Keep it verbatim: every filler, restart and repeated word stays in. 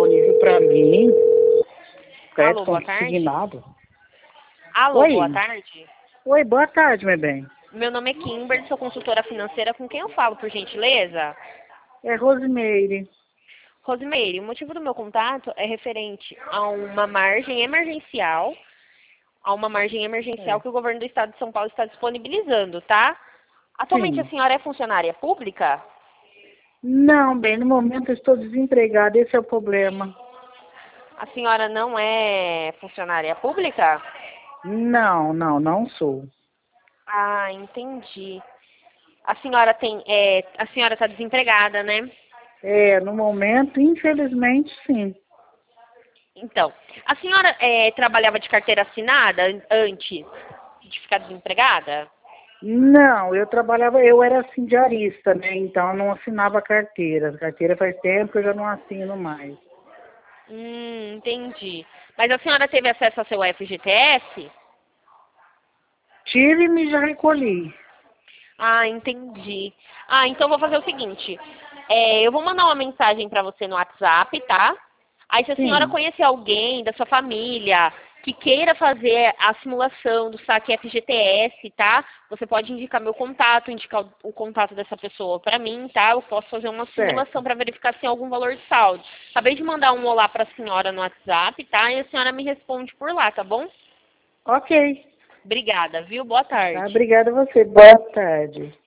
disponível para mim. Crédito Alô, boa tarde. consignado. Alô, Oi. boa tarde. Oi, boa tarde, meu bem. Meu nome é Kimberly, sou consultora financeira. Com quem eu falo, por gentileza? É Rosimeire. Rosimeire, o motivo do meu contato é referente a uma margem emergencial, a uma margem emergencial É. que o governo do estado de São Paulo está disponibilizando, tá? Atualmente a Sim. senhora é funcionária pública? Não, bem, no momento eu estou desempregada, esse é o problema. A senhora não é funcionária pública? Não, não, não sou. Ah, entendi. A senhora tem, é, a senhora está desempregada, né? É, no momento, infelizmente, sim. Então, a senhora é, trabalhava de carteira assinada an- antes de ficar desempregada? Não, eu trabalhava, eu era assim diarista, né? Então eu não assinava carteira. Carteira faz tempo que eu já não assino mais. Hum, entendi. Mas a senhora teve acesso ao seu F G T S? Tive e me já recolhi. Ah, entendi. Ah, então vou fazer o seguinte. É, eu vou mandar uma mensagem para você no WhatsApp, tá? Aí se a senhora Sim, conhecer alguém da sua família que queira fazer a simulação do saque F G T S, tá? Você pode indicar meu contato, indicar o, o contato dessa pessoa para mim, tá? Eu posso fazer uma simulação certo. para verificar se tem algum valor de saldo. Acabei de mandar um olá para a senhora no WhatsApp, tá? E a senhora me responde por lá, tá bom? Ok. Obrigada, viu? Boa Tá, tarde. obrigada a você. Boa tarde.